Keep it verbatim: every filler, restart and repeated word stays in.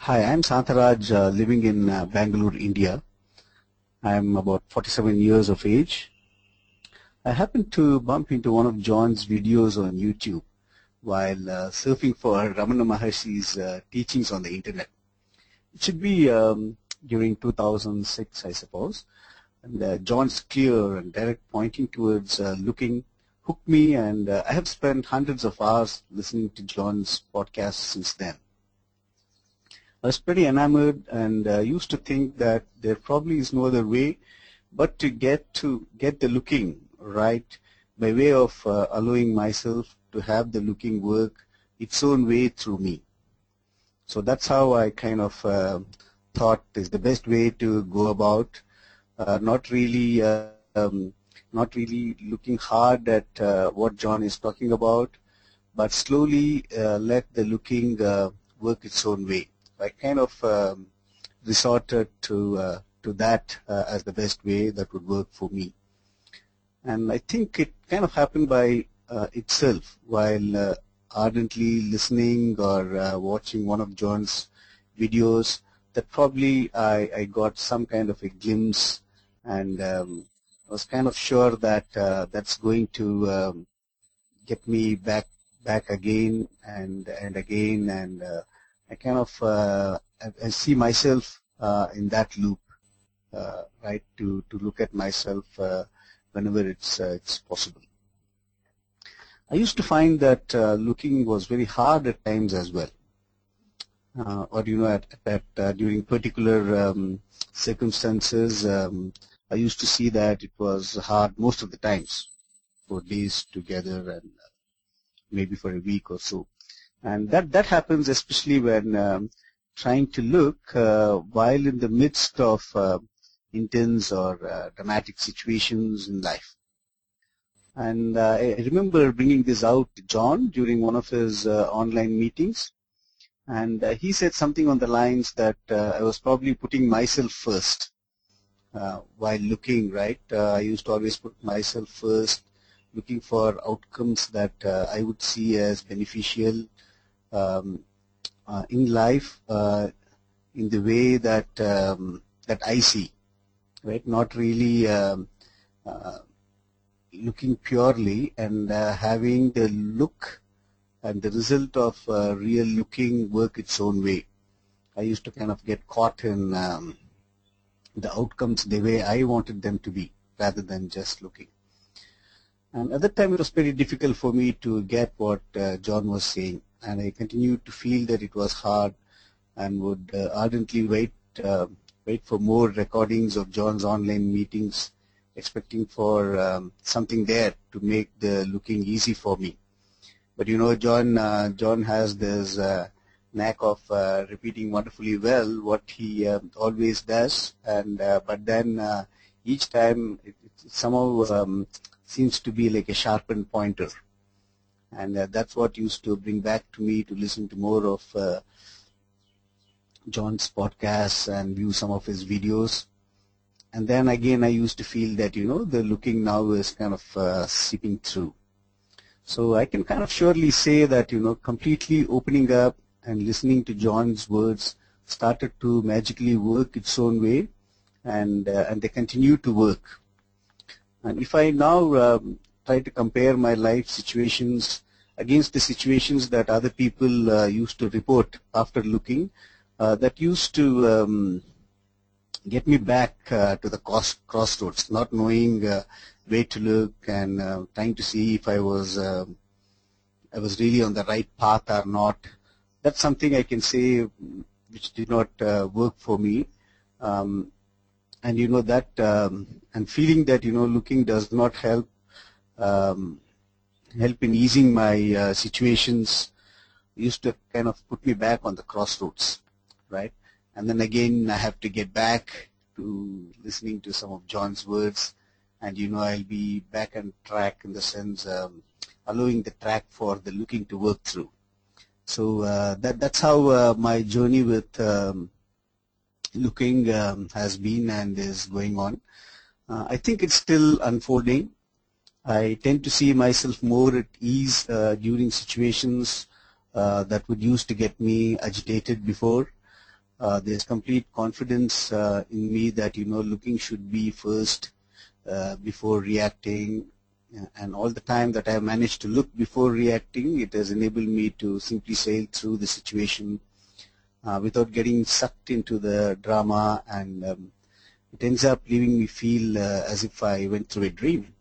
Hi, I'm Santharaj, uh, living in uh, Bangalore, India. I'm about forty-seven years of age. I happened to bump into one of John's videos on YouTube while uh, surfing for Ramana Maharshi's uh, teachings on the internet. It should be um, during two thousand six, I suppose. And uh, John's clear and direct pointing towards uh, looking hooked me, and uh, I have spent hundreds of hours listening to John's podcast since then. I was pretty enamored and uh, used to think that there probably is no other way but to get to get the looking right by way of uh, allowing myself to have the looking work its own way through me. So that's how I kind of uh, thought is the best way to go about, uh, not really uh, um, not really looking hard at uh, what John is talking about, but slowly uh, let the looking uh, work its own way. I kind of um, resorted to uh, to that uh, as the best way that would work for me, and I think it kind of happened by uh, itself while uh, ardently listening or uh, watching one of John's videos. That probably I, I got some kind of a glimpse, and um, I was kind of sure that uh, that's going to um, get me back back again and and again and. Uh, I kind of uh, I, I see myself uh, in that loop, uh, right? To to look at myself uh, whenever it's uh, it's possible. I used to find that uh, looking was very hard at times as well, uh, or you know, at, at uh, during particular um, circumstances, um, I used to see that it was hard most of the times, for days together and maybe for a week or so. And that, that happens especially when um, trying to look uh, while in the midst of uh, intense or uh, dramatic situations in life. And uh, I remember bringing this out to John during one of his uh, online meetings. And uh, he said something on the lines that uh, I was probably putting myself first uh, while looking, right? Uh, I used to always put myself first, looking for outcomes that uh, I would see as beneficial Um, uh, in life, uh, in the way that um, that I see, right? Not really um, uh, looking purely and uh, having the look and the result of uh, real looking work its own way. I used to kind of get caught in um, the outcomes the way I wanted them to be, rather than just looking. And at that time, it was very difficult for me to get what uh, John was saying. And I continued to feel that it was hard and would uh, ardently wait uh, wait for more recordings of John's online meetings, expecting for um, something there to make the looking easy for me. But you know, John uh, John has this uh, knack of uh, repeating wonderfully well what he uh, always does, and uh, but then uh, each time it, it somehow um, seems to be like a sharpened pointer. And uh, that's what used to bring back to me to listen to more of uh, John's podcasts and view some of his videos. And then again, I used to feel that, you know, the looking now is kind of uh, seeping through. So I can kind of surely say that, you know, completely opening up and listening to John's words started to magically work its own way, and uh, and they continue to work. And if I now um, try to compare my life situations against the situations that other people uh, used to report after looking, uh, that used to um, get me back uh, to the cross crossroads, not knowing uh, where to look and uh, trying to see if I was uh, I was really on the right path or not. That's something I can say which did not uh, work for me. Um, and you know that um, and feeling that you know looking does not help um, help in easing my uh, situations used to kind of put me back on the crossroads, right? And then again I have to get back to listening to some of John's words, and you know I'll be back on track in the sense um, allowing the track for the looking to work through. So uh, that that's how uh, my journey with um, looking um, has been and is going on. Uh, I think it's still unfolding. I tend to see myself more at ease uh, during situations uh, that would used to get me agitated before. Uh, there's complete confidence uh, in me that, you know, looking should be first uh, before reacting. And all the time that I have managed to look before reacting, it has enabled me to simply sail through the situation uh, without getting sucked into the drama, and um, it ends up leaving me feel uh, as if I went through a dream.